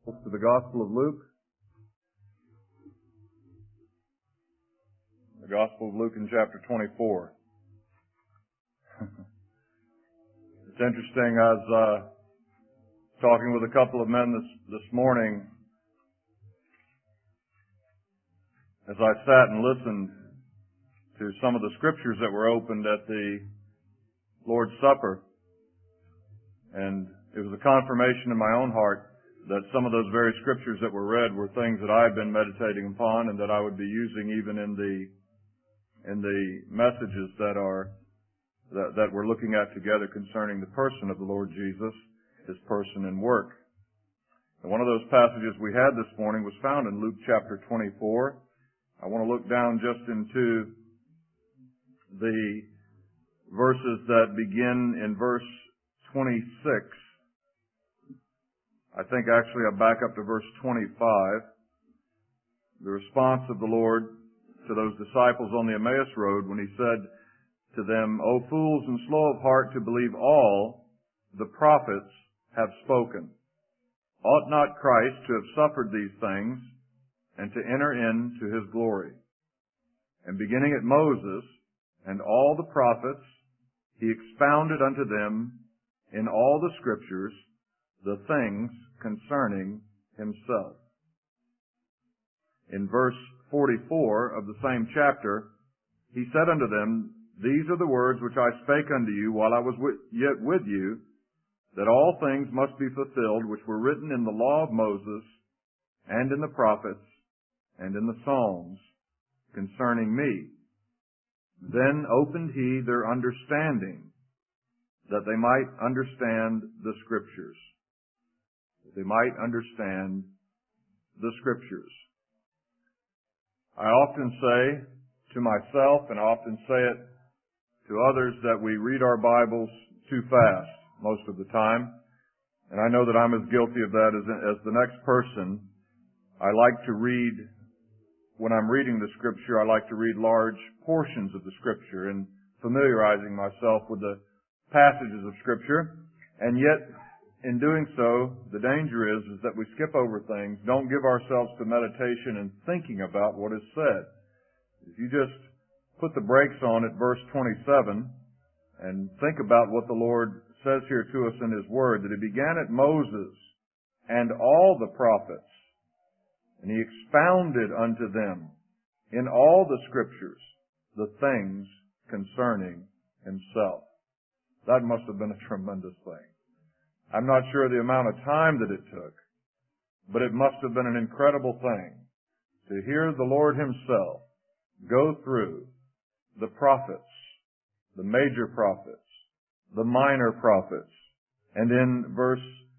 To the Gospel of Luke. The Gospel of Luke in chapter 24. It's interesting, I was talking with a couple of men this morning as I sat and listened to some of the scriptures that were opened at the Lord's Supper. And it was a confirmation in my own heart that some of those very scriptures that were read were things that I had been meditating upon and that I would be using even in the messages that we're looking at together concerning the person of the Lord Jesus, His person and work. And one of those passages we had this morning was found in Luke chapter 24. I want to look down just into the verses that begin in verse 26. I think actually I'll back up to verse 25. The response of the Lord to those disciples on the Emmaus Road when He said to them, "O fools and slow of heart to believe all the prophets have spoken. Ought not Christ to have suffered these things and to enter into His glory? And beginning at Moses and all the prophets, He expounded unto them in all the Scriptures the things concerning Himself." In verse 44 of the same chapter, He said unto them, "These are the words which I spake unto you while I was yet with you, that all things must be fulfilled which were written in the law of Moses, and in the prophets, and in the Psalms, concerning me. Then opened He their understanding, that they might understand the Scriptures." That they might understand the Scriptures. I often say to myself, and I often say it to others, that we read our Bibles too fast most of the time. And I know that I'm as guilty of that as the next person. I like to read, when I'm reading the Scripture, I like to read large portions of the Scripture and familiarizing myself with the passages of Scripture. And yet, in doing so, the danger is that we skip over things, don't give ourselves to meditation and thinking about what is said. If you just put the brakes on at verse 27 and think about what the Lord says here to us in His Word, that He began at Moses and all the prophets, and He expounded unto them in all the Scriptures the things concerning Himself. That must have been a tremendous thing. I'm not sure the amount of time that it took, but it must have been an incredible thing to hear the Lord Himself go through the prophets, the major prophets, the minor prophets. And in verse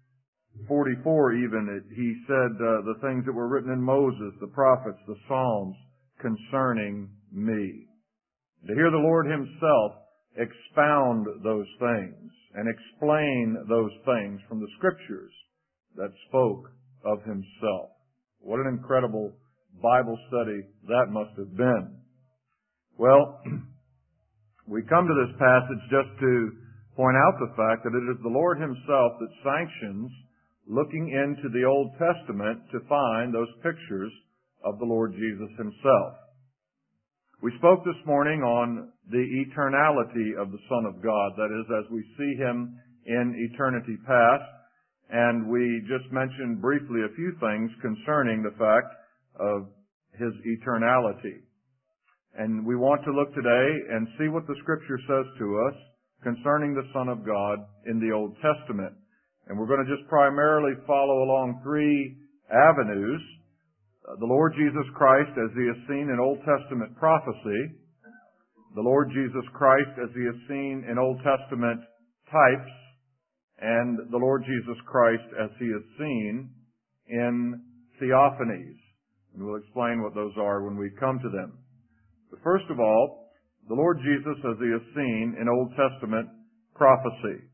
44 even, He said the things that were written in Moses, the prophets, the Psalms, concerning me. To hear the Lord Himself expound those things and explain those things from the Scriptures that spoke of Himself. What an incredible Bible study that must have been. Well, we come to this passage just to point out the fact that it is the Lord Himself that sanctions looking into the Old Testament to find those pictures of the Lord Jesus Himself. We spoke this morning on the eternality of the Son of God, that is, as we see Him in eternity past, and we just mentioned briefly a few things concerning the fact of His eternality. And we want to look today and see what the Scripture says to us concerning the Son of God in the Old Testament. And we're going to just primarily follow along three avenues. The Lord Jesus Christ as He is seen in Old Testament prophecy, the Lord Jesus Christ as He is seen in Old Testament types, and the Lord Jesus Christ as He is seen in theophanies. And we'll explain what those are when we come to them. But first of all, the Lord Jesus as He is seen in Old Testament prophecy.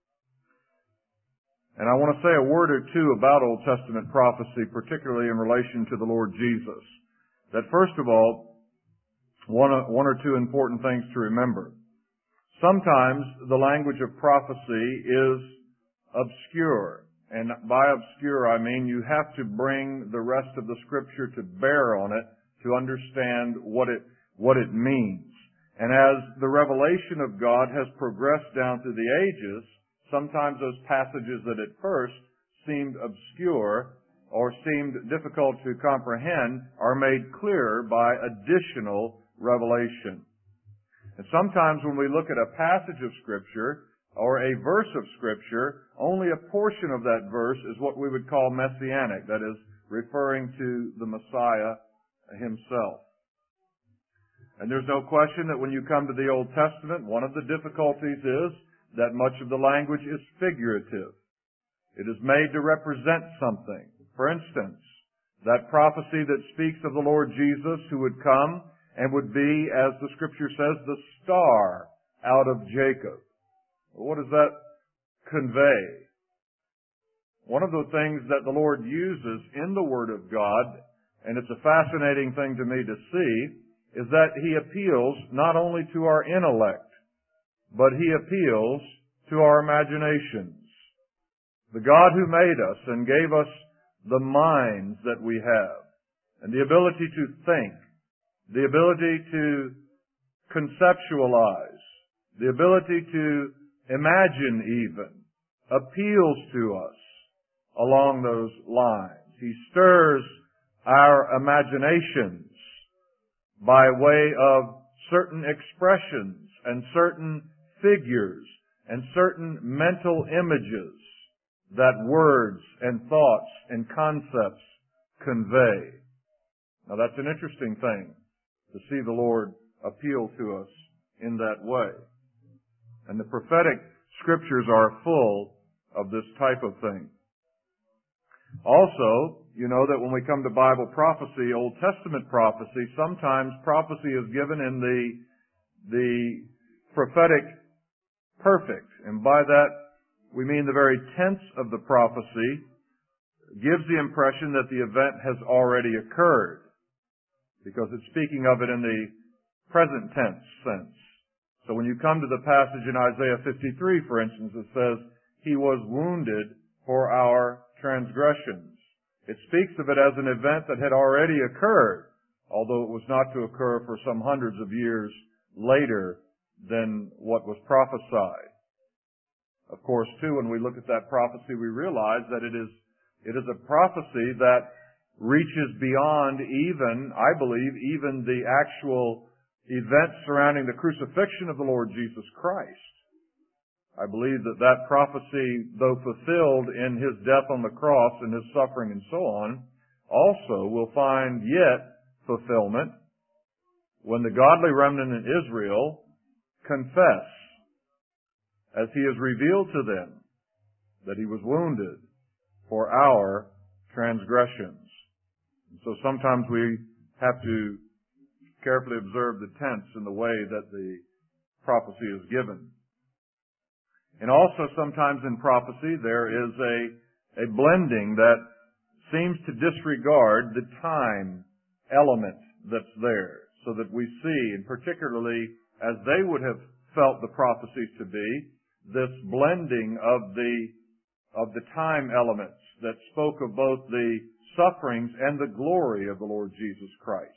And I want to say a word or two about Old Testament prophecy, particularly in relation to the Lord Jesus. That first of all, one or two important things to remember. Sometimes the language of prophecy is obscure And by obscure, I mean you have to bring the rest of the Scripture to bear on it to understand what it means. And as the revelation of God has progressed down through the ages, sometimes those passages that at first seemed obscure or seemed difficult to comprehend are made clearer by additional revelation. And sometimes when we look at a passage of Scripture or a verse of Scripture, only a portion of that verse is what we would call messianic, that is, referring to the Messiah himself. And there's no question that when you come to the Old Testament, one of the difficulties is that much of the language is figurative. It is made to represent something. For instance, that prophecy that speaks of the Lord Jesus who would come and would be, as the Scripture says, the star out of Jacob. What does that convey? One of the things that the Lord uses in the Word of God, and it's a fascinating thing to me to see, is that He appeals not only to our intellect, but He appeals to our imaginations. The God who made us and gave us the minds that we have, and the ability to think, the ability to conceptualize, the ability to imagine even, appeals to us along those lines. He stirs our imaginations by way of certain expressions and certain figures and certain mental images that words and thoughts and concepts convey. Now that's an interesting thing, to see the Lord appeal to us in that way. And the prophetic Scriptures are full of this type of thing. Also, you know that when we come to Bible prophecy, Old Testament prophecy, sometimes prophecy is given in the prophetic perfect. And by that, we mean the very tense of the prophecy gives the impression that the event has already occurred, because it's speaking of it in the present tense sense. So when you come to the passage in Isaiah 53, for instance, it says, He was wounded for our transgressions. It speaks of it as an event that had already occurred, although it was not to occur for some hundreds of years later than what was prophesied. Of course, too, when we look at that prophecy, we realize that it is a prophecy that reaches beyond even, I believe, even the actual events surrounding the crucifixion of the Lord Jesus Christ. I believe that that prophecy, though fulfilled in His death on the cross and His suffering and so on, also will find yet fulfillment when the godly remnant in Israel confess, as He has revealed to them, that He was wounded for our transgressions. And so sometimes we have to carefully observe the tense in the way that the prophecy is given. And also sometimes in prophecy there is a blending that seems to disregard the time element that's there, so that we see, and particularly as they would have felt the prophecies to be, this blending of the time elements that spoke of both the sufferings and the glory of the Lord Jesus Christ.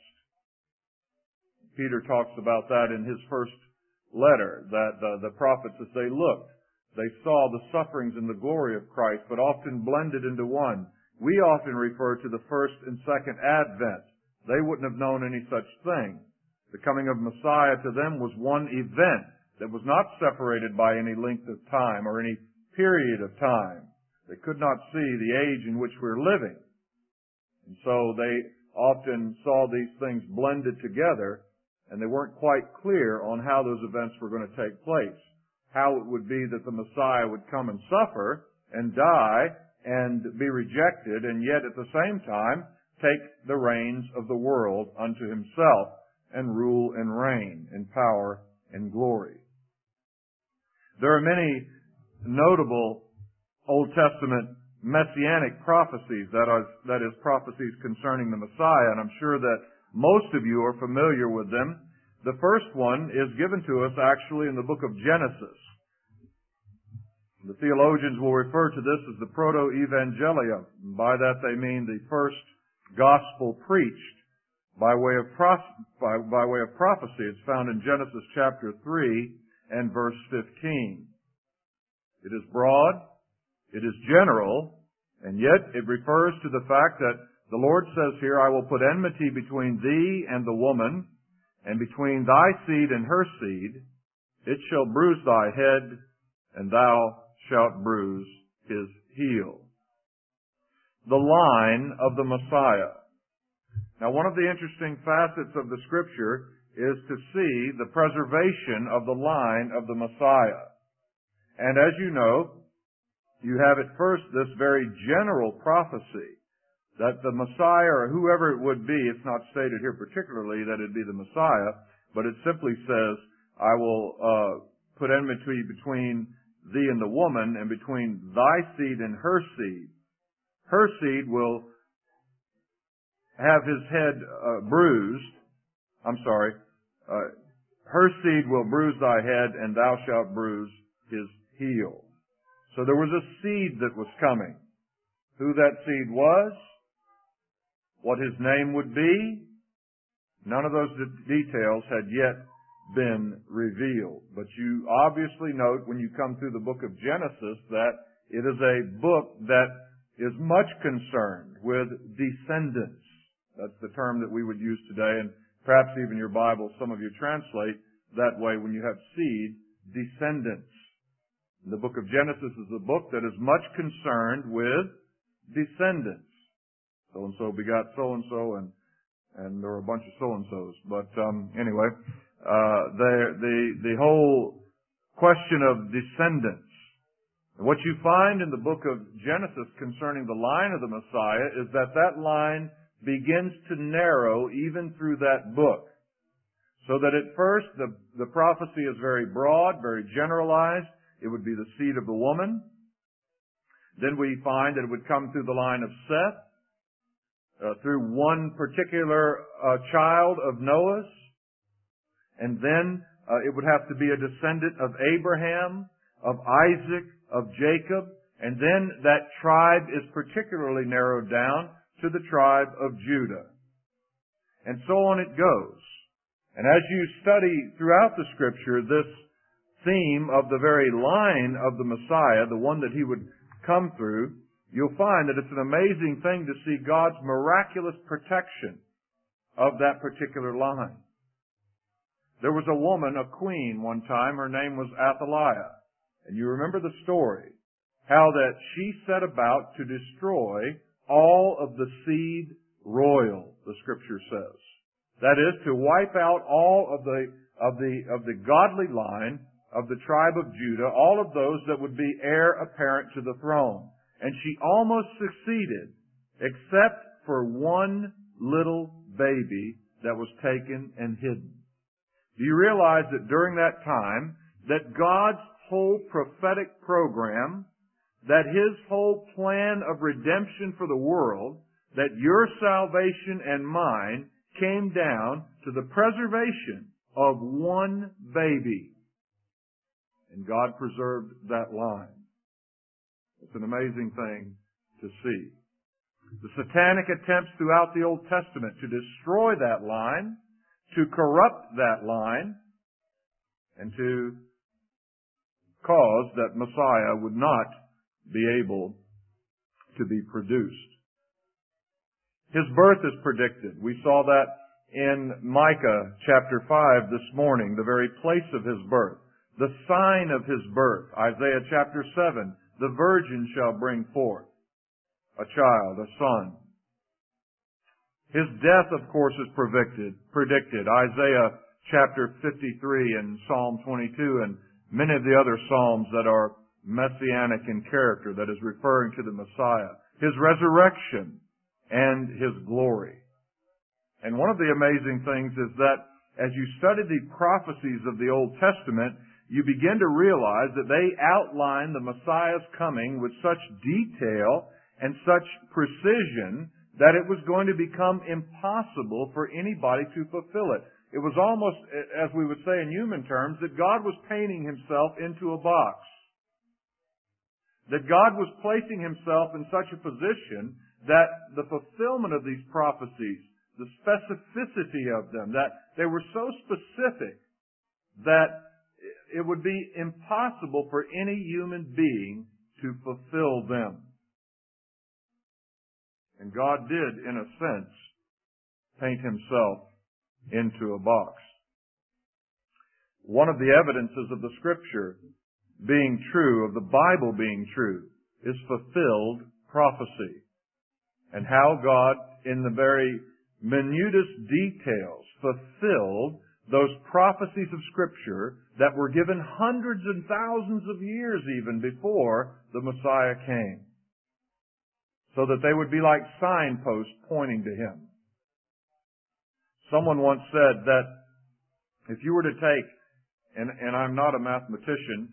Peter talks about that in his first letter, that the prophets, as they looked, they saw the sufferings and the glory of Christ, but often blended into one. We often refer to the first and second advent. They wouldn't have known any such thing. The coming of Messiah to them was one event that was not separated by any length of time or any period of time. They could not see the age in which we're living. And so they often saw these things blended together, and they weren't quite clear on how those events were going to take place. How it would be that the Messiah would come and suffer and die and be rejected, and yet at the same time take the reins of the world unto Himself and rule and reign in power and glory. There are many notable Old Testament messianic prophecies, that is prophecies concerning the Messiah, and I'm sure that most of you are familiar with them. The first one is given to us actually in the book of Genesis. The theologians will refer to this as the proto-evangelium. By that they mean the first gospel preached by way of prophecy. It's found in Genesis chapter 3 and verse 15. It is broad, it is general, and yet it refers to the fact that the Lord says here, I will put enmity between thee and the woman, and between thy seed and her seed. It shall bruise thy head, and thou shalt bruise his heel. The line of the Messiah. Now, one of the interesting facets of the Scripture is to see the preservation of the line of the Messiah. And as you know, you have at first this very general prophecy that the Messiah, or whoever it would be, it's not stated here particularly that it be the Messiah, but it simply says, I will put enmity between thee and the woman, and between thy seed and her seed. Her seed will have his head bruised. Her seed will bruise thy head, and thou shalt bruise his heel. So there was a seed that was coming. Who that seed was, what his name would be, none of those details had yet been revealed. But you obviously note when you come through the book of Genesis that it is a book that is much concerned with descendants. That's the term that we would use today, and perhaps even your Bible, some of you translate that way when you have seed, descendants. The book of Genesis is a book that is much concerned with descendants. So-and-so begot so-and-so, and there were a bunch of so-and-sos. But anyway, the whole question of descendants. What you find in the book of Genesis concerning the line of the Messiah is that that line begins to narrow even through that book. So that at first the prophecy is very broad, very generalized. It would be the seed of the woman. Then we find that it would come through the line of Seth, through one particular child of Noah's. And then it would have to be a descendant of Abraham, of Isaac, of Jacob. And then that tribe is particularly narrowed down to the tribe of Judah. And so on it goes. And as you study throughout the Scripture this theme of the very line of the Messiah, the one that he would come through, you'll find that it's an amazing thing to see God's miraculous protection of that particular line. There was a woman, a queen one time, her name was Athaliah. And you remember the story, how that she set about to destroy all of the seed royal, the Scripture says. That is, to wipe out all of the godly line of the tribe of Judah, all of those that would be heir apparent to the throne. And she almost succeeded, except for one little baby that was taken and hidden. Do you realize that during that time, that God's whole prophetic program, that His whole plan of redemption for the world, that your salvation and mine came down to the preservation of one baby? And God preserved that line. It's an amazing thing to see. The satanic attempts throughout the Old Testament to destroy that line, to corrupt that line, and to cause that Messiah would not be able to be produced. His birth is predicted. We saw that in Micah chapter 5 this morning, the very place of His birth. The sign of His birth, Isaiah chapter 7, the virgin shall bring forth a child, a son. His death, of course, is predicted. Isaiah chapter 53 and Psalm 22 and many of the other Psalms that are messianic in character, that is referring to the Messiah. His resurrection and His glory. And one of the amazing things is that as you study the prophecies of the Old Testament, you begin to realize that they outline the Messiah's coming with such detail and such precision that it was going to become impossible for anybody to fulfill it. It was almost, as we would say in human terms, that God was painting Himself into a box. That God was placing Himself in such a position that the fulfillment of these prophecies, the specificity of them, that they were so specific that it would be impossible for any human being to fulfill them. And God did, in a sense, paint Himself into a box. One of the evidences of the Scripture being true, of the Bible being true, is fulfilled prophecy. And how God, in the very minutest details, fulfilled those prophecies of Scripture that were given hundreds and thousands of years even before the Messiah came, so that they would be like signposts pointing to Him. Someone once said that if you were to take, and I'm not a mathematician,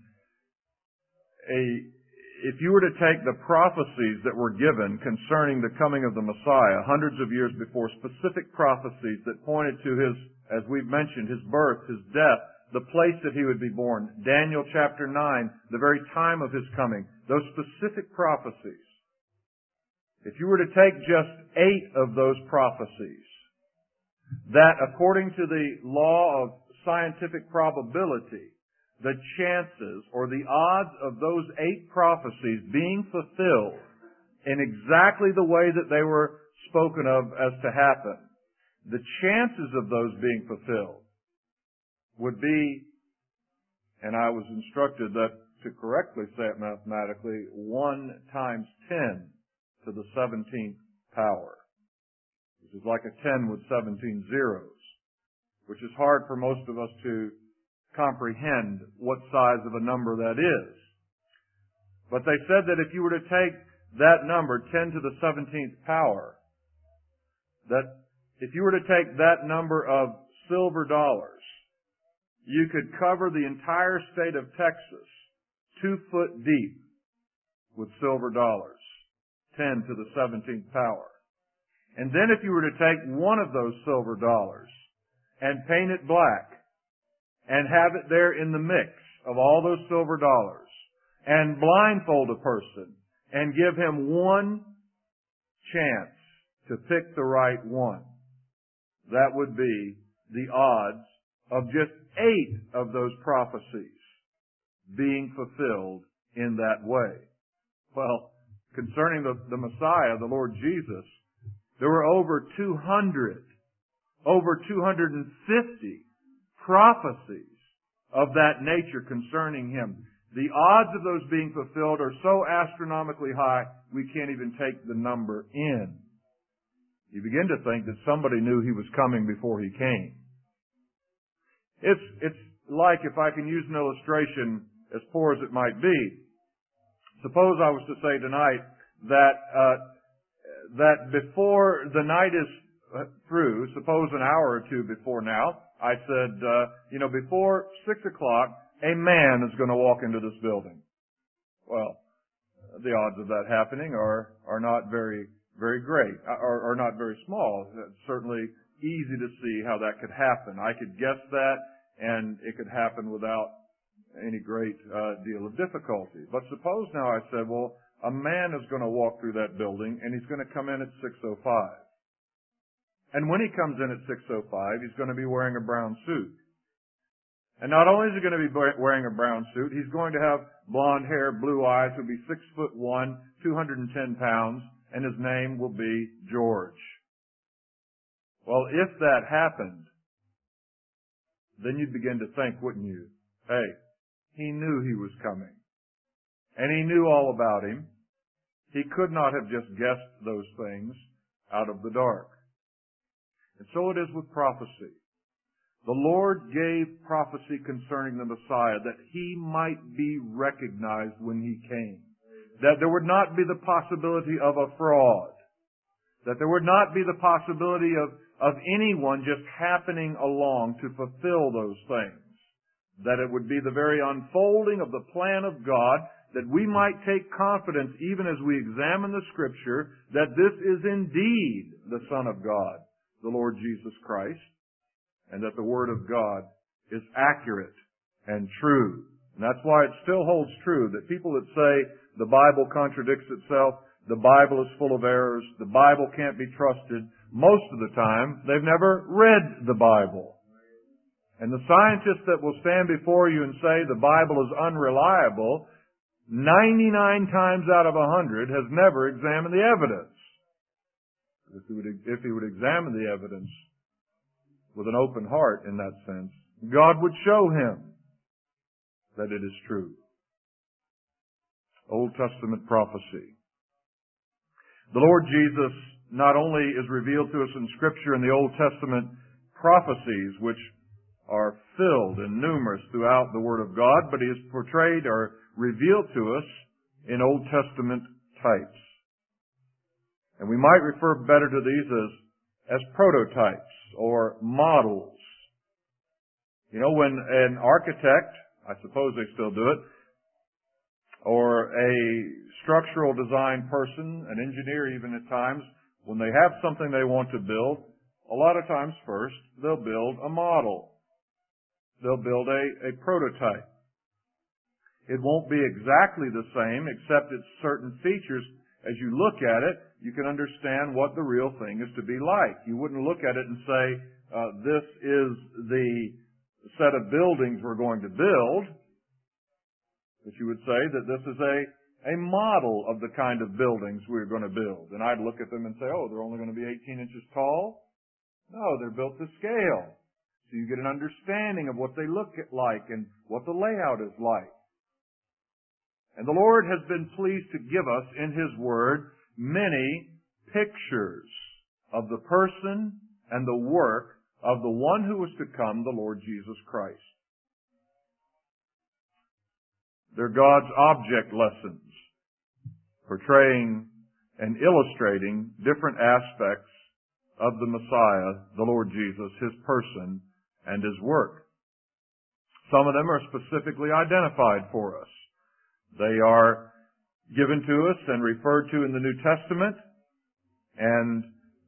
if you were to take the prophecies that were given concerning the coming of the Messiah hundreds of years before, specific prophecies that pointed to His, as we've mentioned, His birth, His death, the place that He would be born, Daniel chapter 9, the very time of His coming, those specific prophecies. If you were to take just 8 of those prophecies, that according to the law of scientific probability, the chances or the odds of those 8 prophecies being fulfilled in exactly the way that they were spoken of as to happen, the chances of those being fulfilled would be, and I was instructed that to correctly say it mathematically, 1 times 10 to the 17th power, which is like a 10 with 17 zeros, which is hard for most of us to comprehend what size of a number that is. But they said that if you were to take that number, 10 to the 17th power, that if you were to take that number of silver dollars, you could cover the entire state of Texas 2 foot deep with silver dollars, 10 to the 17th power. And then if you were to take one of those silver dollars and paint it black and have it there in the mix of all those silver dollars and blindfold a person and give him one chance to pick the right one, that would be the odds of just 8 of those prophecies being fulfilled in that way. Well, concerning the Messiah, the Lord Jesus, there were over 250 prophecies of that nature concerning Him. The odds of those being fulfilled are so astronomically high, we can't even take the number in. You begin to think that somebody knew He was coming before He came. It's like, if I can use an illustration, as poor as it might be, suppose I was to say tonight that before the night is through, suppose an hour or two before now, I said, before 6 o'clock, a man is going to walk into this building. Well, the odds of that happening are not very, very great, are not very small. It's certainly easy to see how that could happen. I could guess that, and it could happen without any great deal of difficulty. But suppose now I said, well, a man is going to walk through that building, and he's going to come in at 6:05. And when he comes in at 6:05, he's going to be wearing a brown suit. And not only is he going to be wearing a brown suit, he's going to have blonde hair, blue eyes, he'll be 6'1", 210 pounds, and his name will be George. Well, if that happened, then you'd begin to think, wouldn't you? Hey, he knew he was coming. And he knew all about him. He could not have just guessed those things out of the dark. And so it is with prophecy. The Lord gave prophecy concerning the Messiah that He might be recognized when He came. That there would not be the possibility of a fraud. That there would not be the possibility of anyone just happening along to fulfill those things. That it would be the very unfolding of the plan of God, that we might take confidence even as we examine the Scripture that this is indeed the Son of God, the Lord Jesus Christ, and that the Word of God is accurate and true. And that's why it still holds true that people that say the Bible contradicts itself, the Bible is full of errors, the Bible can't be trusted. Most of the time, they've never read the Bible. And the scientist that will stand before you and say the Bible is unreliable, 99 times out of 100 has never examined the evidence. If he would examine the evidence with an open heart in that sense, God would show him that it is true. Old Testament prophecy. The Lord Jesus not only is revealed to us in Scripture in the Old Testament prophecies, which are filled and numerous throughout the Word of God, but He is portrayed or revealed to us in Old Testament types. And we might refer better to these as prototypes or models. You know, when an architect, I suppose they still do it, or a structural design person, an engineer even at times, when they have something they want to build, a lot of times first they'll build a model. They'll build a prototype. It won't be exactly the same, except it's certain features. As you look at it, you can understand what the real thing is to be like. You wouldn't look at it and say, this is the set of buildings we're going to build. But you would say that this is a model of the kind of buildings we're going to build. And I'd look at them and say, oh, they're only going to be 18 inches tall? No, they're built to scale. So you get an understanding of what they look like and what the layout is like. And the Lord has been pleased to give us in His Word many pictures of the person and the work of the one who was to come, the Lord Jesus Christ. They're God's object lessons, portraying and illustrating different aspects of the Messiah, the Lord Jesus, His person, and His work. Some of them are specifically identified for us. They are given to us and referred to in the New Testament, and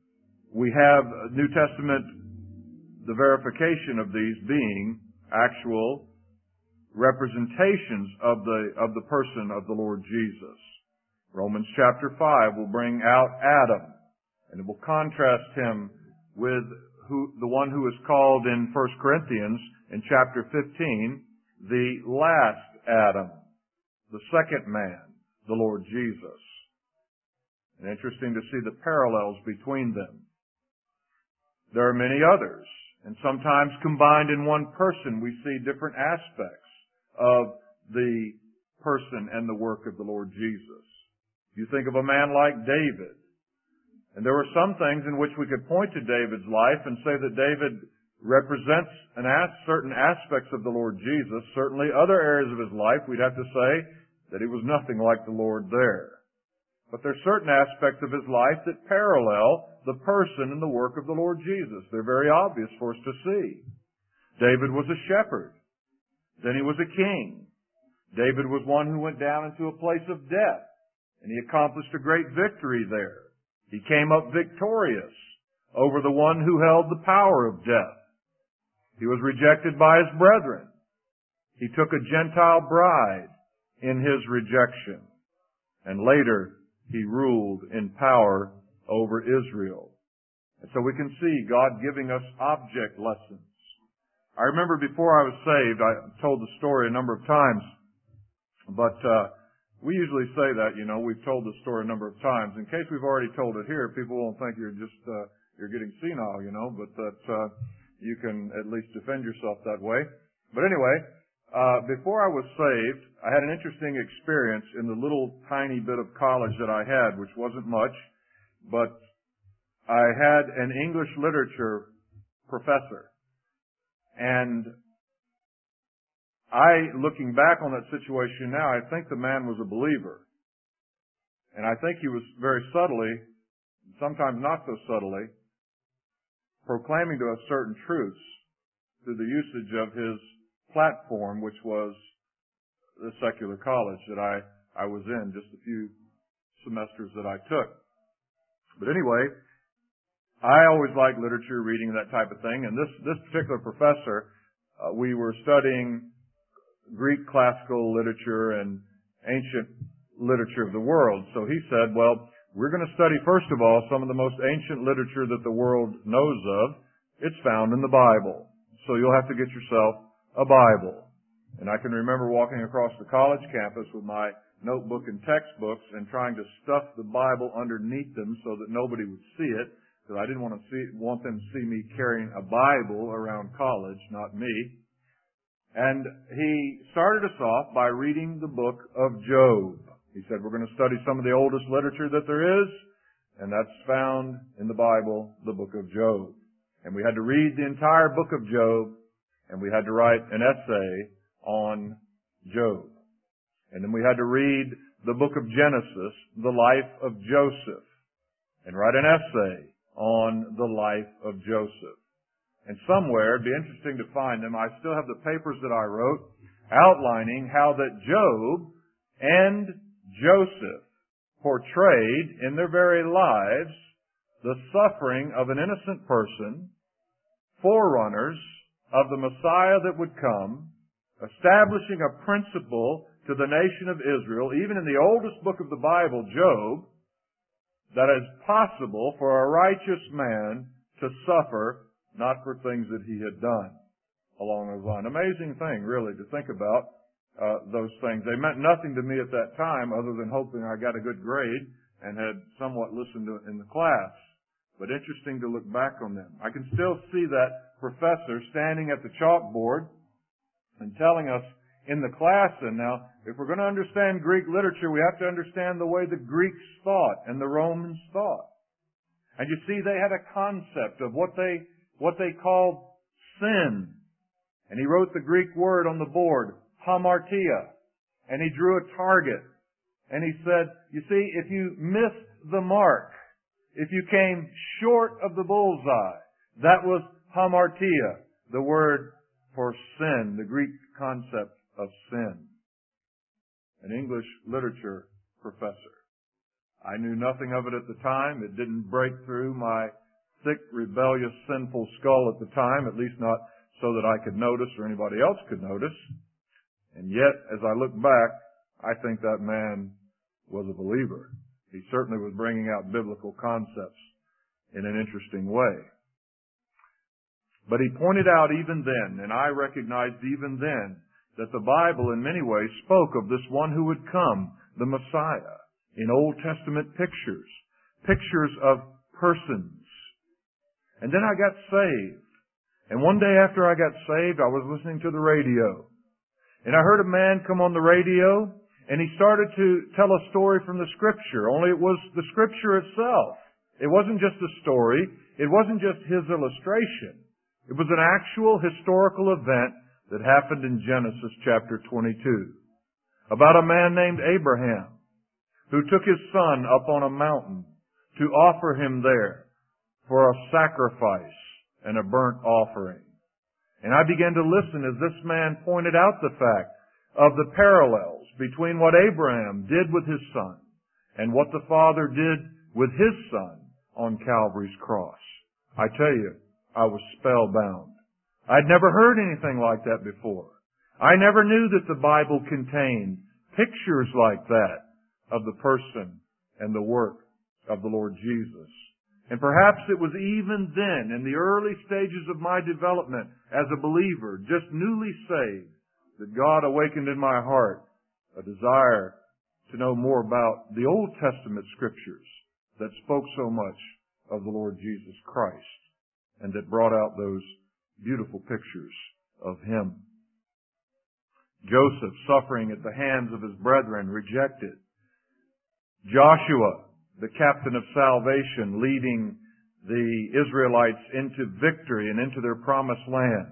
we have New Testament, the verification of these being actual representations of the person of the Lord Jesus. Romans chapter 5 will bring out Adam, and it will contrast him with the one who is called in 1 Corinthians in chapter 15, the last Adam, the second man, the Lord Jesus. And interesting to see the parallels between them. There are many others, and sometimes combined in one person we see different aspects of the person and the work of the Lord Jesus. You think of a man like David, and there were some things in which we could point to David's life and say that David represents certain aspects of the Lord Jesus. Certainly other areas of his life we'd have to say that he was nothing like the Lord there. But there are certain aspects of his life that parallel the person and the work of the Lord Jesus. They're very obvious for us to see. David was a shepherd. Then he was a king. David was one who went down into a place of death, and he accomplished a great victory there. He came up victorious over the one who held the power of death. He was rejected by his brethren. He took a Gentile bride in his rejection. And later, he ruled in power over Israel. And so we can see God giving us object lessons. I remember before I was saved, I told the story a number of times, but we usually say that, we've told the story a number of times. In case we've already told it here, people won't think you're just, you're getting senile, but that you can at least defend yourself that way. But anyway, before I was saved, I had an interesting experience in the little tiny bit of college that I had, which wasn't much, but I had an English literature professor. And looking back on that situation now, I think the man was a believer. And I think he was very subtly, sometimes not so subtly, proclaiming to us certain truths through the usage of his platform, which was the secular college that I was in, just a few semesters that I took. But anyway, I always liked literature, reading, that type of thing. And this particular professor, we were studying Greek classical literature and ancient literature of the world. So he said, well, we're going to study, first of all, some of the most ancient literature that the world knows of. It's found in the Bible. So you'll have to get yourself a Bible. And I can remember walking across the college campus with my notebook and textbooks and trying to stuff the Bible underneath them so that nobody would see it, because I didn't want them to see me carrying a Bible around college, not me. And he started us off by reading the book of Job. He said, we're going to study some of the oldest literature that there is, and that's found in the Bible, the book of Job. And we had to read the entire book of Job, and we had to write an essay on Job. And then we had to read the book of Genesis, the life of Joseph, and write an essay on the life of Joseph. And somewhere, it'd be interesting to find them, I still have the papers that I wrote outlining how that Job and Joseph portrayed in their very lives the suffering of an innocent person, forerunners of the Messiah that would come, establishing a principle to the nation of Israel, even in the oldest book of the Bible, Job, that is possible for a righteous man to suffer not for things that he had done along those lines. Amazing thing, really, to think about those things. They meant nothing to me at that time other than hoping I got a good grade and had somewhat listened to it in the class. But interesting to look back on them. I can still see that professor standing at the chalkboard and telling us in the class, and now, if we're going to understand Greek literature, we have to understand the way the Greeks thought and the Romans thought. And you see, they had a concept of what they called sin. And he wrote the Greek word on the board, hamartia. And he drew a target. And he said, you see, if you missed the mark, if you came short of the bullseye, that was hamartia, the word for sin, the Greek concept of sin. An English literature professor. I knew nothing of it at the time. It didn't break through my thick, rebellious, sinful skull at the time, at least not so that I could notice or anybody else could notice. And yet, as I look back, I think that man was a believer. He certainly was bringing out biblical concepts in an interesting way. But he pointed out even then, and I recognized even then, that the Bible in many ways spoke of this one who would come, the Messiah, in Old Testament pictures of persons. And then I got saved. And one day after I got saved, I was listening to the radio. And I heard a man come on the radio, and he started to tell a story from the Scripture, only it was the Scripture itself. It wasn't just a story. It wasn't just his illustration. It was an actual historical event that happened in Genesis chapter 22 about a man named Abraham who took his son up on a mountain to offer him there for a sacrifice and a burnt offering. And I began to listen as this man pointed out the fact of the parallels between what Abraham did with his son and what the Father did with his son on Calvary's cross. I tell you, I was spellbound. I'd never heard anything like that before. I never knew that the Bible contained pictures like that of the person and the work of the Lord Jesus. And perhaps it was even then, in the early stages of my development as a believer, just newly saved, that God awakened in my heart a desire to know more about the Old Testament Scriptures that spoke so much of the Lord Jesus Christ and that brought out those beautiful pictures of Him. Joseph suffering at the hands of his brethren, rejected. Joshua, the captain of salvation, leading the Israelites into victory and into their promised land.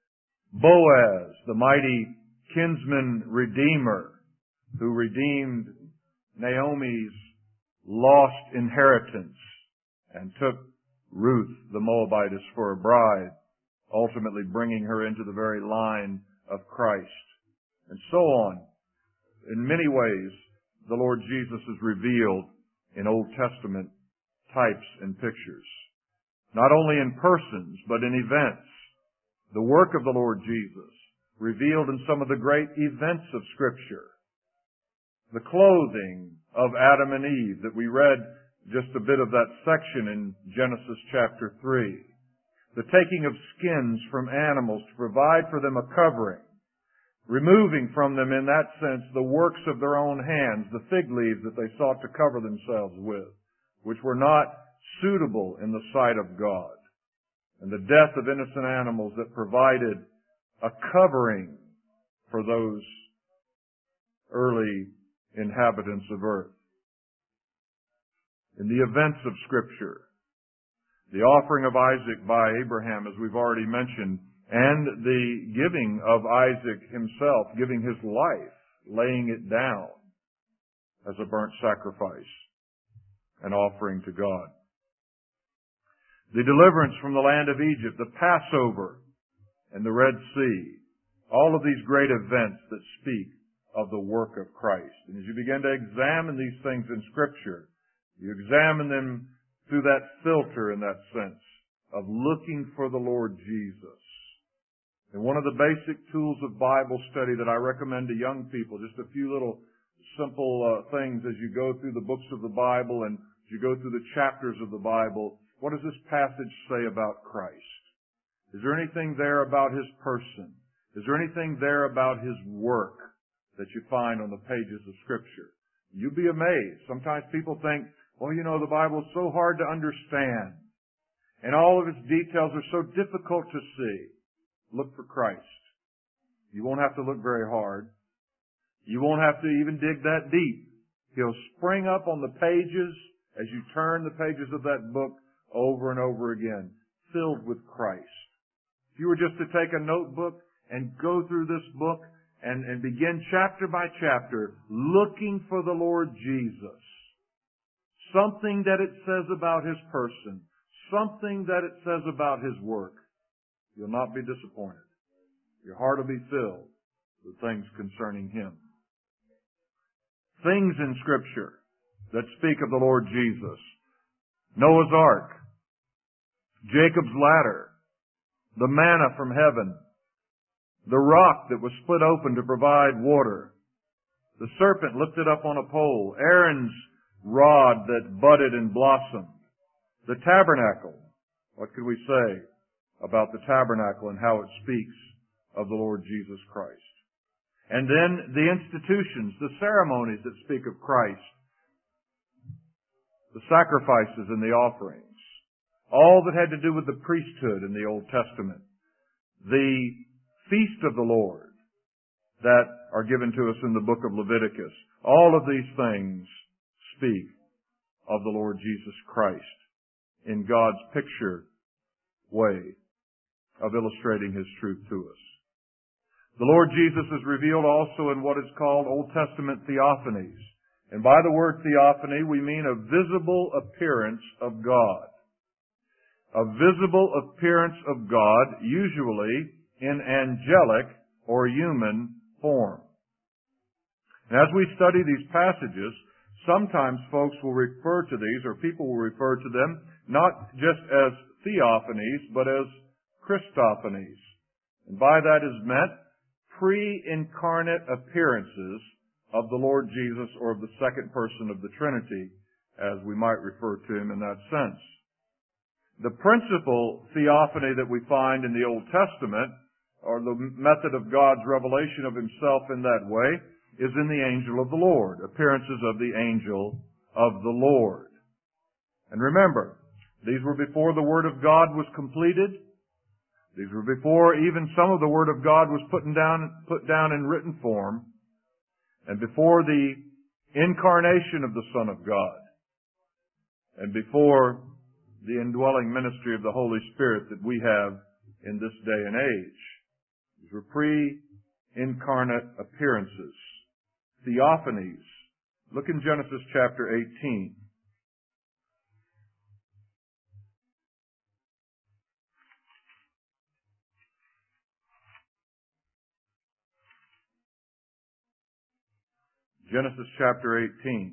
Boaz, the mighty kinsman redeemer, who redeemed Naomi's lost inheritance and took Ruth, the Moabitess, for a bride, ultimately bringing her into the very line of Christ. And so on. In many ways, the Lord Jesus is revealed in Old Testament types and pictures. Not only in persons, but in events. The work of the Lord Jesus revealed in some of the great events of Scripture. the clothing of Adam and Eve that we read just a bit of that section in Genesis chapter 3. The taking of skins from animals to provide for them a covering. Removing from them, in that sense, the works of their own hands, the fig leaves that they sought to cover themselves with, which were not suitable in the sight of God. And the death of innocent animals that provided a covering for those early inhabitants of earth. In the events of Scripture, the offering of Isaac by Abraham, as we've already mentioned, and the giving of Isaac himself, giving his life, laying it down as a burnt sacrifice, an offering to God. The deliverance from the land of Egypt, the Passover, and the Red Sea. All of these great events that speak of the work of Christ. And as you begin to examine these things in Scripture, you examine them through that filter, in that sense, of looking for the Lord Jesus. And one of the basic tools of Bible study that I recommend to young people, just a few little simple things as you go through the books of the Bible and as you go through the chapters of the Bible. What does this passage say about Christ? Is there anything there about His person? Is there anything there about His work that you find on the pages of Scripture? You'd be amazed. Sometimes people think, well, you know, the Bible is so hard to understand, and all of its details are so difficult to see. Look for Christ. You won't have to look very hard. You won't have to even dig that deep. He'll spring up on the pages as you turn the pages of that book over and over again, filled with Christ. If you were just to take a notebook and go through this book and begin chapter by chapter looking for the Lord Jesus, something that it says about His person, something that it says about His work, you'll not be disappointed. Your heart will be filled with things concerning Him. Things in Scripture that speak of the Lord Jesus. Noah's Ark, Jacob's ladder, the manna from heaven, the rock that was split open to provide water, the serpent lifted up on a pole, Aaron's rod that budded and blossomed, the tabernacle. What could we say about the tabernacle and how it speaks of the Lord Jesus Christ? And then the institutions, the ceremonies that speak of Christ, the sacrifices and the offerings, all that had to do with the priesthood in the Old Testament, the feast of the Lord that are given to us in the book of Leviticus. All of these things speak of the Lord Jesus Christ in God's picture way of illustrating His truth to us. The Lord Jesus is revealed also in what is called Old Testament theophanies. And by the word theophany, we mean a visible appearance of God. A visible appearance of God, usually in angelic or human form. And as we study these passages, sometimes folks will refer to these, or people will refer to them, not just as theophanies, but as Christophanies. And by that is meant pre-incarnate appearances of the Lord Jesus, or of the second person of the Trinity, as we might refer to Him in that sense. The principal theophany that we find in the Old Testament, or the method of God's revelation of Himself in that way, is in the angel of the Lord, appearances of the angel of the Lord. And remember, these were before the Word of God was completed. These were before even some of the Word of God was put down in written form, and before the incarnation of the Son of God, and before the indwelling ministry of the Holy Spirit that we have in this day and age. These were pre-incarnate appearances, theophanies. Look in Genesis chapter 18. Genesis chapter 18.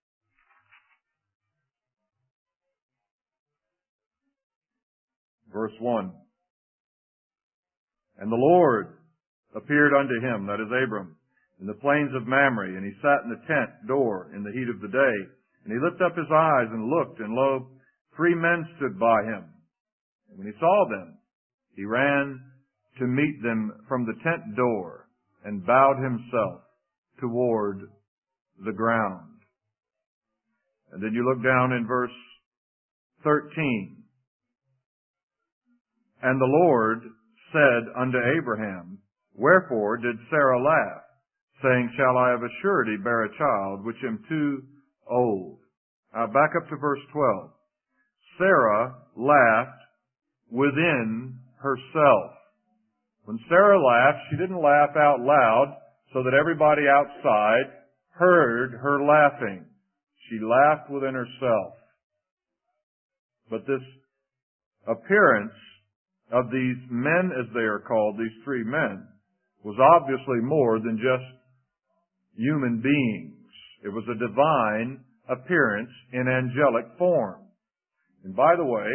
Verse 1. And the Lord appeared unto him, that is Abram, in the plains of Mamre, and he sat in the tent door in the heat of the day. And he lifted up his eyes and looked, and lo, 3 men stood by him. And when he saw them, he ran to meet them from the tent door and bowed himself toward the ground. And then you look down in verse 13. And the Lord said unto Abraham, Wherefore did Sarah laugh, saying, Shall I of a surety bear a child, which am too old? Now back up to verse 12. Sarah laughed within herself. When Sarah laughed, she didn't laugh out loud so that everybody outside heard her laughing. She laughed within herself. But this appearance of these men, as they are called, these 3 men, was obviously more than just human beings. It was a divine appearance in angelic form. And by the way,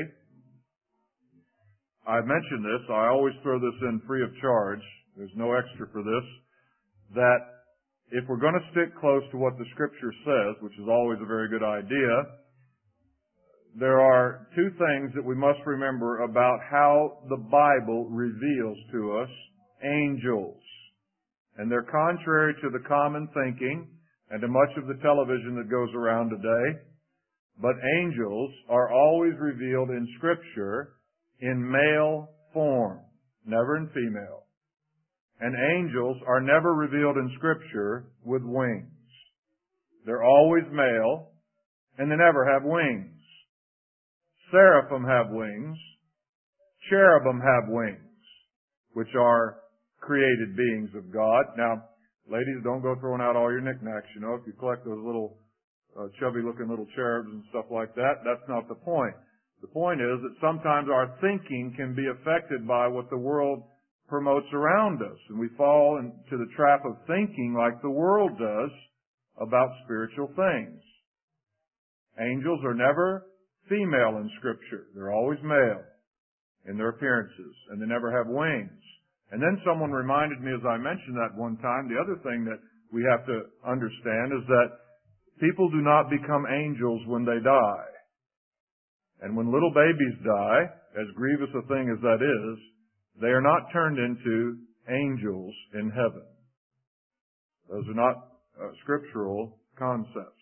I mentioned this, I always throw this in free of charge, there's no extra for this, that if we're going to stick close to what the Scripture says, which is always a very good idea, there are 2 things that we must remember about how the Bible reveals to us angels. And they're contrary to the common thinking and to much of the television that goes around today. But angels are always revealed in Scripture in male form, never in female. And angels are never revealed in Scripture with wings. They're always male, and they never have wings. Seraphim have wings. Cherubim have wings, which are created beings of God. Now, ladies, don't go throwing out all your knickknacks. You know, if you collect those little chubby-looking little cherubs and stuff like that, that's not the point. The point is that sometimes our thinking can be affected by what the world promotes around us, and we fall into the trap of thinking like the world does about spiritual things. Angels are never female in Scripture. They're always male in their appearances, and they never have wings. And then someone reminded me as I mentioned that one time, the other thing that we have to understand is that people do not become angels when they die. And when little babies die, as grievous a thing as that is, they are not turned into angels in heaven. Those are not scriptural concepts.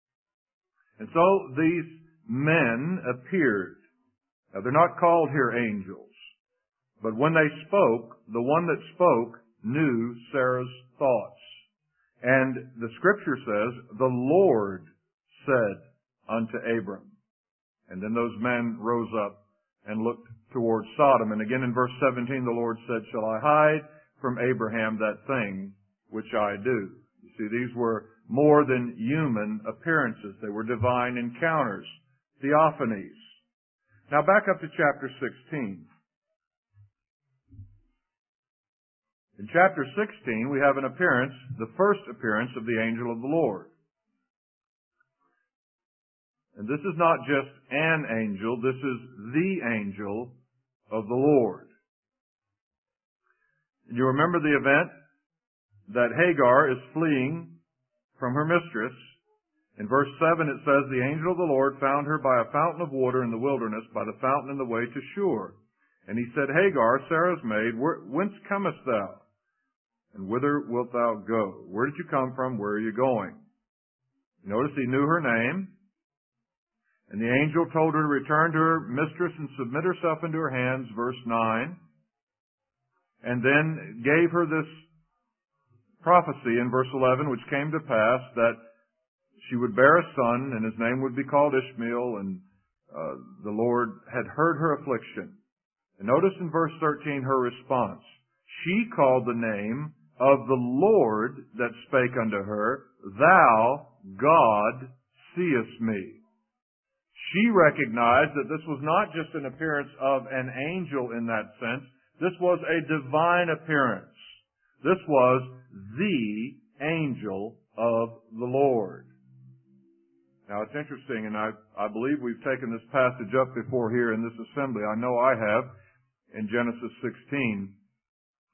And so these men appeared. Now they're not called here angels, but when they spoke, the one that spoke knew Sarah's thoughts. And the Scripture says, the Lord said unto Abram. And then those men rose up and looked towards Sodom. And again in verse 17, the Lord said, Shall I hide from Abraham that thing which I do? You see, these were more than human appearances. They were divine encounters, theophanies. Now back up to chapter 16. In chapter 16, we have an appearance, the first appearance of the angel of the Lord. And this is not just an angel, this is the angel of the Lord. You remember the event that Hagar is fleeing from her mistress. In verse 7 it says, The angel of the Lord found her by a fountain of water in the wilderness, by the fountain in the way to Shur. And he said, Hagar, Sarah's maid, whence comest thou? And whither wilt thou go? Where did you come from? Where are you going? Notice he knew her name. And the angel told her to return to her mistress and submit herself into her hands, verse 9. And then gave her this prophecy in verse 11, which came to pass, that she would bear a son, and his name would be called Ishmael, and the Lord had heard her affliction. And notice in verse 13 her response. She called the name of the Lord that spake unto her, Thou, God, seest me. She recognized that this was not just an appearance of an angel in that sense. This was a divine appearance. This was the angel of the Lord. Now it's interesting, and I believe we've taken this passage up before here in this assembly. I know I have, in Genesis 16,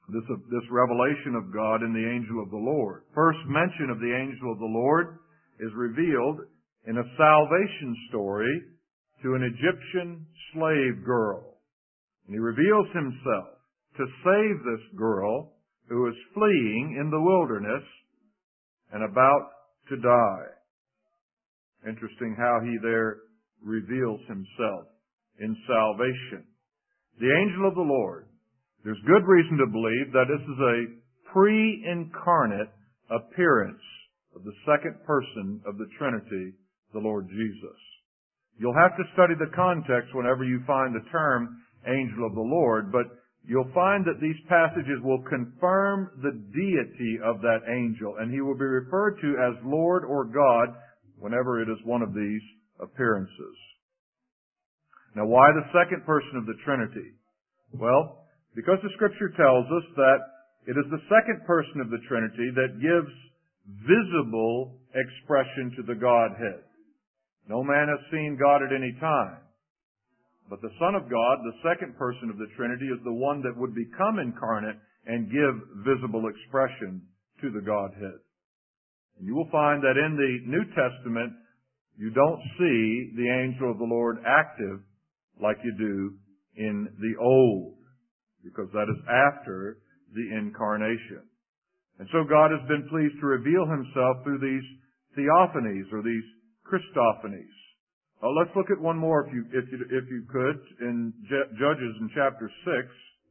this revelation of God in the angel of the Lord. First mention of the angel of the Lord is revealed in a salvation story to an Egyptian slave girl. And he reveals himself to save this girl who is fleeing in the wilderness and about to die. Interesting how he there reveals himself in salvation. The angel of the Lord. There's good reason to believe that this is a pre-incarnate appearance of the second person of the Trinity, the Lord Jesus. You'll have to study the context whenever you find the term angel of the Lord, but you'll find that these passages will confirm the deity of that angel, and he will be referred to as Lord or God whenever it is one of these appearances. Now, why the second person of the Trinity? Well, because the Scripture tells us that it is the second person of the Trinity that gives visible expression to the Godhead. No man has seen God at any time. But the Son of God, the second person of the Trinity, is the one that would become incarnate and give visible expression to the Godhead. And you will find that in the New Testament, you don't see the angel of the Lord active like you do in the Old, because that is after the incarnation. And so God has been pleased to reveal himself through these theophanies or these Christophanies. Let's look at one more, if you could, in Judges in chapter 6.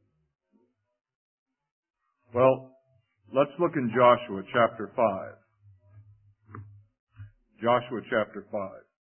Well, let's look in Joshua chapter 5. Joshua chapter 5.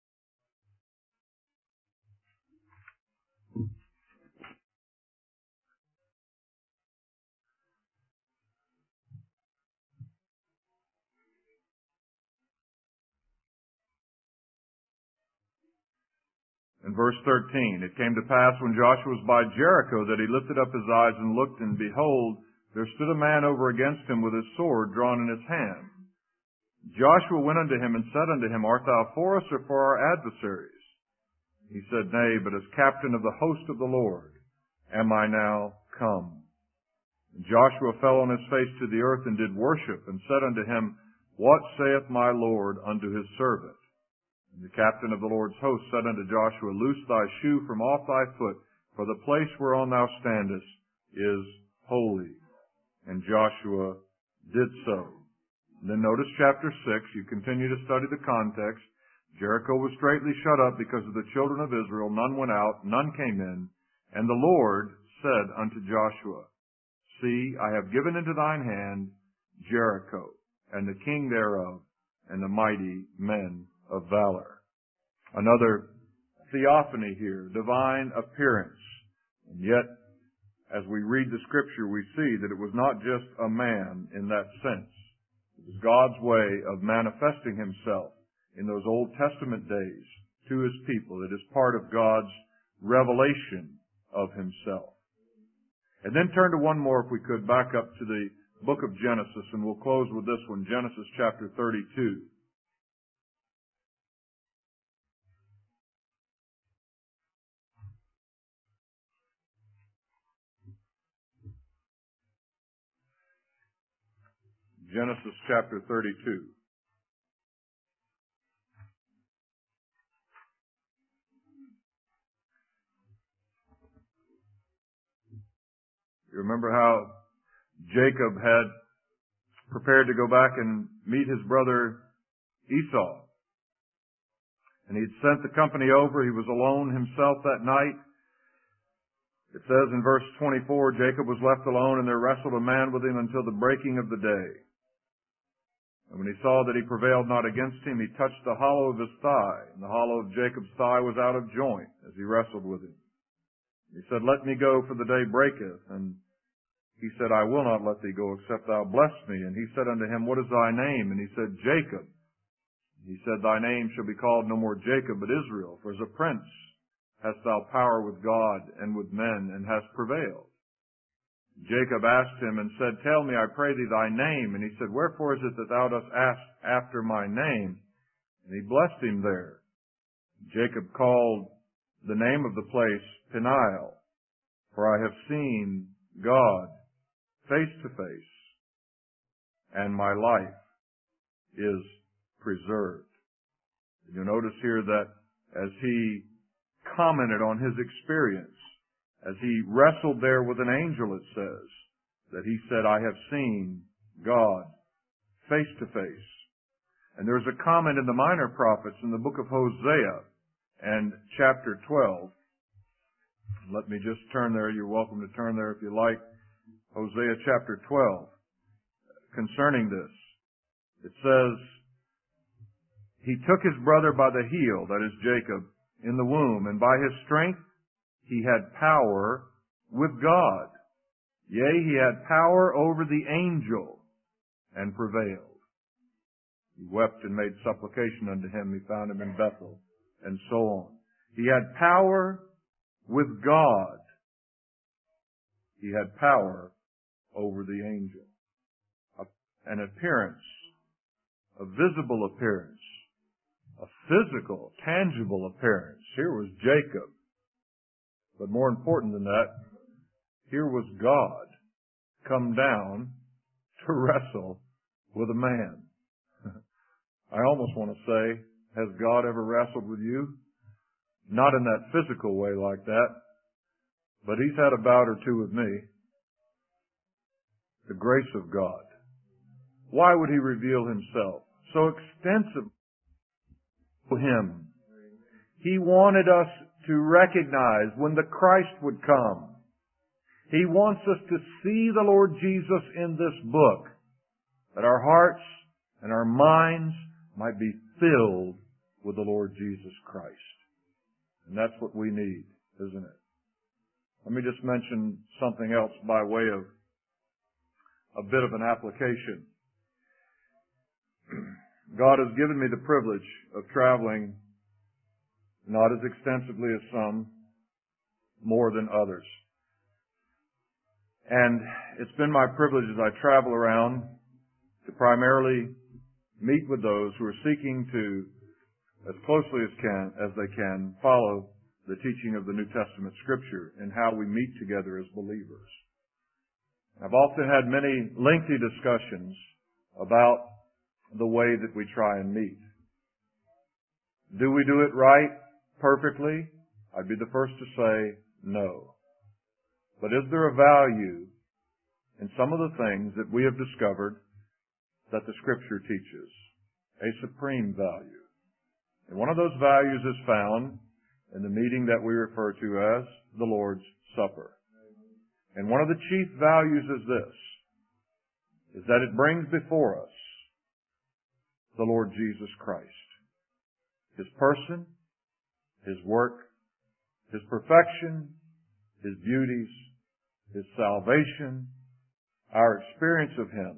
In verse 13, it came to pass when Joshua was by Jericho that he lifted up his eyes and looked, and behold, there stood a man over against him with his sword drawn in his hand. Joshua went unto him and said unto him, Art thou for us or for our adversaries? He said, Nay, but as captain of the host of the Lord am I now come. And Joshua fell on his face to the earth and did worship, and said unto him, What saith my Lord unto his servant? And the captain of the Lord's host said unto Joshua, Loose thy shoe from off thy foot, for the place whereon thou standest is holy. And Joshua did so. And then notice chapter 6. You continue to study the context. Jericho was straitly shut up because of the children of Israel. None went out, none came in. And the Lord said unto Joshua, See, I have given into thine hand Jericho, and the king thereof, and the mighty men of valor. Another theophany here, divine appearance. And yet, as we read the Scripture, we see that it was not just a man in that sense. It was God's way of manifesting himself in those Old Testament days to his people. It is part of God's revelation of himself. And then turn to one more, if we could, back up to the book of Genesis, and we'll close with this one, Genesis chapter 32. Genesis chapter 32. You remember how Jacob had prepared to go back and meet his brother Esau. And he'd sent the company over. He was alone himself that night. It says in verse 24, Jacob was left alone, and there wrestled a man with him until the breaking of the day. And when he saw that he prevailed not against him, he touched the hollow of his thigh, and the hollow of Jacob's thigh was out of joint as he wrestled with him. He said, Let me go, for the day breaketh. And he said, I will not let thee go, except thou bless me. And he said unto him, What is thy name? And he said, Jacob. He said, Thy name shall be called no more Jacob, but Israel, for as a prince hast thou power with God and with men, and hast prevailed. Jacob asked him and said, Tell me, I pray thee, thy name. And he said, Wherefore is it that thou dost ask after my name? And he blessed him there. Jacob called the name of the place Peniel, for I have seen God face to face, and my life is preserved. And you'll notice here that as he commented on his experience, as he wrestled there with an angel, it says, that he said, I have seen God face to face. And there's a comment in the Minor Prophets in the book of Hosea and chapter 12. Let me just turn there. You're welcome to turn there if you like. Hosea chapter 12. Concerning this, it says, he took his brother by the heel, that is Jacob, in the womb, and by his strength he had power with God. Yea, he had power over the angel, and prevailed. He wept and made supplication unto him. He found him in Bethel, and so on. He had power with God. He had power over the angel. An appearance, a visible appearance, a physical, tangible appearance. Here was Jacob. But more important than that, here was God come down to wrestle with a man. I almost want to say, has God ever wrestled with you? Not in that physical way like that, but he's had a bout or two with me. The grace of God. Why would he reveal himself so extensively to him? He wanted us to recognize when the Christ would come. He wants us to see the Lord Jesus in this book, that our hearts and our minds might be filled with the Lord Jesus Christ. And that's what we need, isn't it? Let me just mention something else by way of a bit of an application. God has given me the privilege of traveling, not as extensively as some, more than others. And it's been my privilege as I travel around to primarily meet with those who are seeking to, as closely as they can, follow the teaching of the New Testament Scripture and how we meet together as believers. I've often had many lengthy discussions about the way that we try and meet. Do we do it right, perfectly? I'd be the first to say no. But is there a value in some of the things that we have discovered that the Scripture teaches? A supreme value. And one of those values is found in the meeting that we refer to as the Lord's Supper. And one of the chief values is this, is that it brings before us the Lord Jesus Christ. His person, His work, His perfection, His beauties, His salvation, our experience of Him.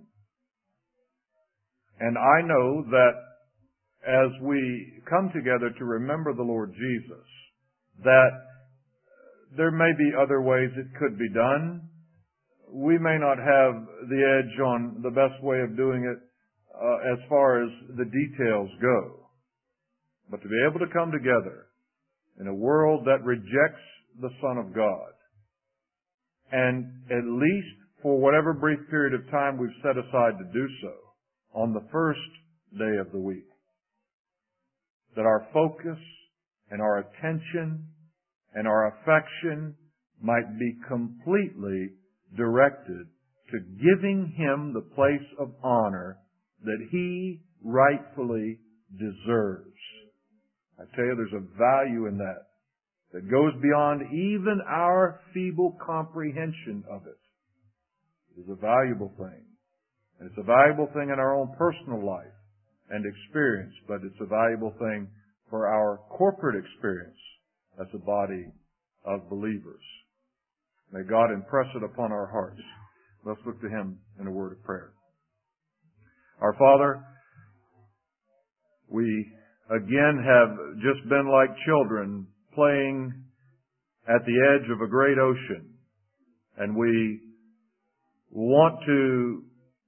And I know that as we come together to remember the Lord Jesus, that there may be other ways it could be done. We may not have the edge on the best way of doing it as far as the details go. But to be able to come together in a world that rejects the Son of God, and at least for whatever brief period of time we've set aside to do so, on the first day of the week, that our focus and our attention and our affection might be completely directed to giving Him the place of honor that He rightfully deserves. I tell you, there's a value in that that goes beyond even our feeble comprehension of it. It is a valuable thing. And it's a valuable thing in our own personal life and experience, but it's a valuable thing for our corporate experience as a body of believers. May God impress it upon our hearts. Let's look to Him in a word of prayer. Our Father, we again have just been like children playing at the edge of a great ocean, and we want to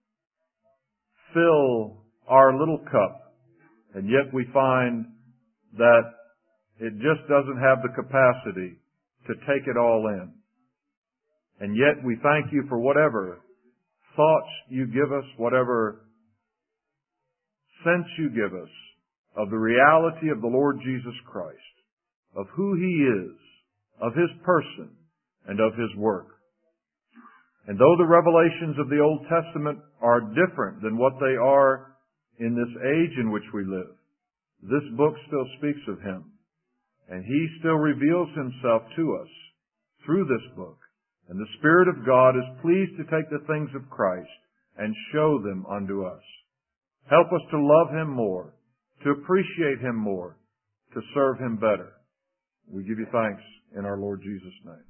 fill our little cup, and yet we find that it just doesn't have the capacity to take it all in. And yet we thank You for whatever thoughts you give us, whatever sense you give us of the reality of the Lord Jesus Christ, of who He is, of His person, and of His work. And though the revelations of the Old Testament are different than what they are in this age in which we live, this book still speaks of Him. And He still reveals Himself to us through this book. And the Spirit of God is pleased to take the things of Christ and show them unto us. Help us to love Him more, to appreciate Him more, to serve Him better. We give you thanks in our Lord Jesus' name.